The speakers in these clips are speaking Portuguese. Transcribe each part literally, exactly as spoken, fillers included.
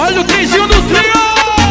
Olha o trenzinho do trio.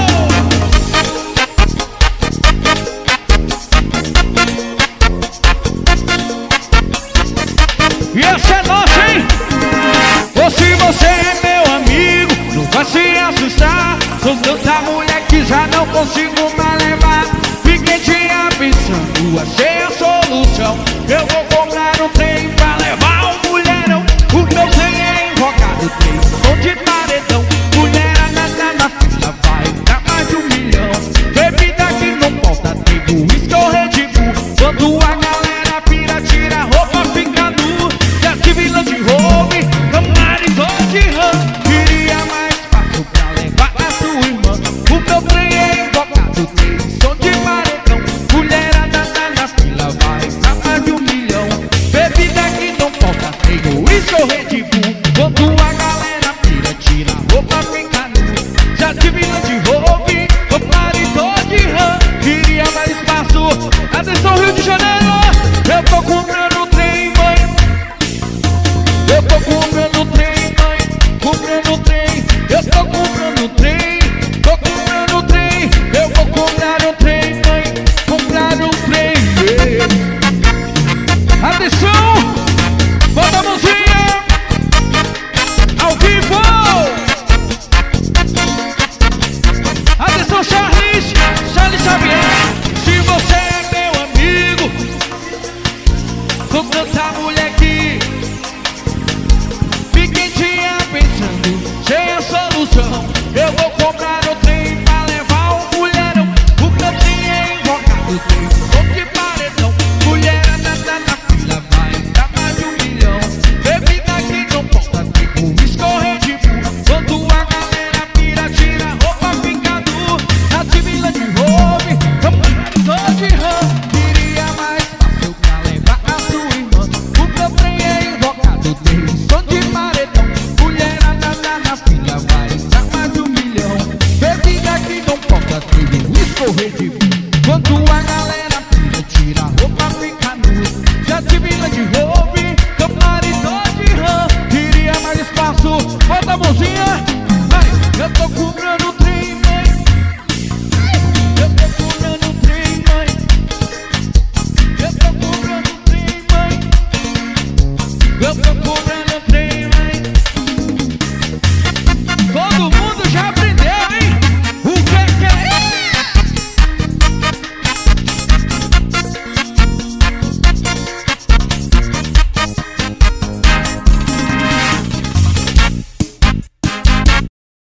E essa é nossa, hein? Ou se você é meu amigo, não vai se assustar. Sou tanta mulher que já não consigo mais levar. Fiquei te avisando, achei a solução. Eu vou comprar um trem pra levar um mulherão. O meu trem é invocado, trem som de paredão. Mulherada na fila vai dar mais de um milhão. Bebida que não falta, tem uísque ou Red Bull. Quando a galera pira, tira a roupa, fica nu. Já tive Land Rover, Camaro de RAM. Queria mais fácil pra levar a sua irmã. O meu trem é invocado, tem som de paredão. Mulherada na fila vai dar mais de um milhão. Bebida que não falta, tem uísque ou Red Bull. Quando a galera pira, tira a roupa, fica nu. Já tive Land Rover, Camaro de RAM. Queria mais espaço. Atenção, Rio de Janeiro.